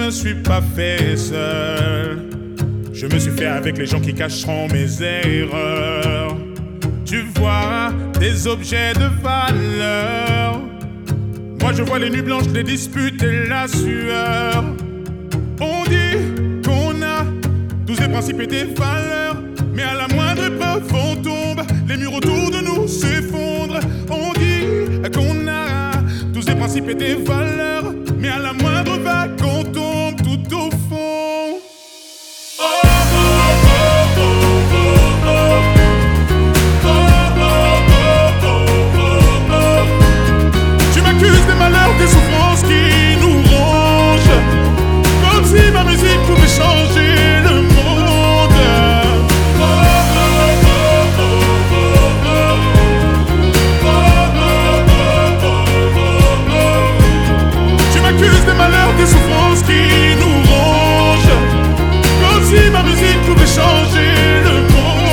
me suis pas fait seul. Je me suis fait avec les gens qui cacheront mes erreurs. Tu vois des objets de valeur. Moi je vois les nuits blanches, les disputes et la sueur. On dit qu'on a tous des principes et des valeurs, mais à la moindre épreuve on tombe, les murs autour de nous s'effondrent. On dit qu'on a tous des principes et des valeurs, mais à la moindre vague on tombe tout au fond. Oh, oh, oh, oh, oh, oh, oh. Des malheurs, des souffrances qui nous rongent, comme si ma musique pouvait changer le monde. Oh, oh, oh, oh, oh, oh, oh, oh. Tu m'accuses des malheurs, des souffrances qui nous rongent, comme si ma musique pouvait changer le monde.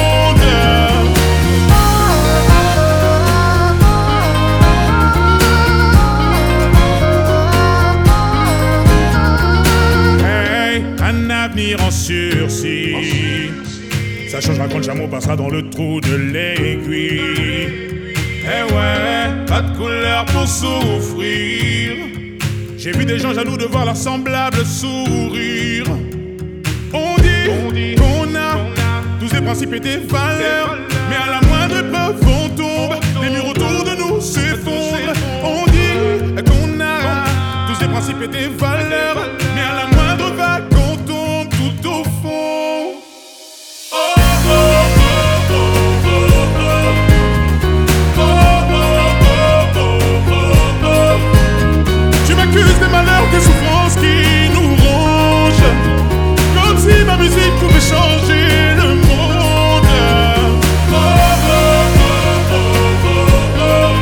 Avenir en sursis, ça changera quand le chameau passera dans le trou de l'aiguille. Eh ouais, pas de couleur pour souffrir. J'ai vu des gens jaloux de voir leurs semblables sourire. On dit qu'on a tous des principes et des valeurs, mais à la moindre épreuve on tombe, les murs autour de nous s'effondrent. On dit qu'on a tous des principes et des valeurs, mais à la moindre vague on tombe tout au fond. Oh, oh, oh, oh, oh, oh. Oh, oh, oh, oh, oh. Tu m'accuses des malheurs, des souffrances qui nous rongent, comme si ma musique pouvait changer le monde. Oh, oh, oh, oh, oh, oh.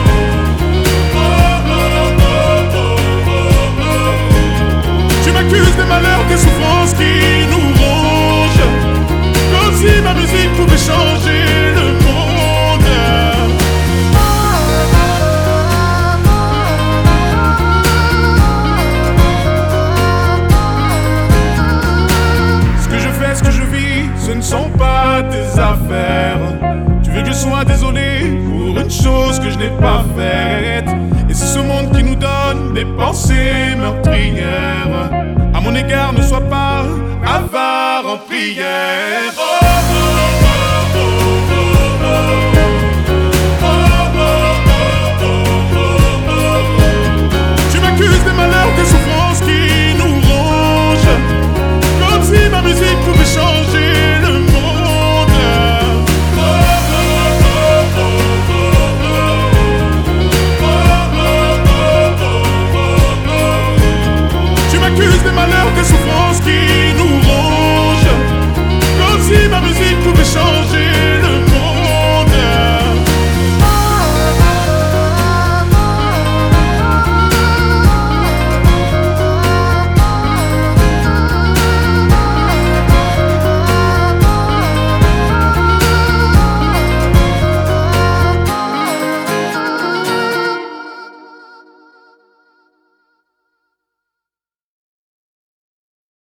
Tu m'accuses des malheurs, des souffrances qui nous rongent, comme si ma musique pouvait changer le monde. Ce que je fais, ce que je vis, ce ne sont pas tes affaires. Tu veux que je sois désolé pour une chose que je n'ai pas faite. Et c'est ce monde qui nous donne des pensées meurtrières. À mon égard, ne sois pas avare en prière. Oh,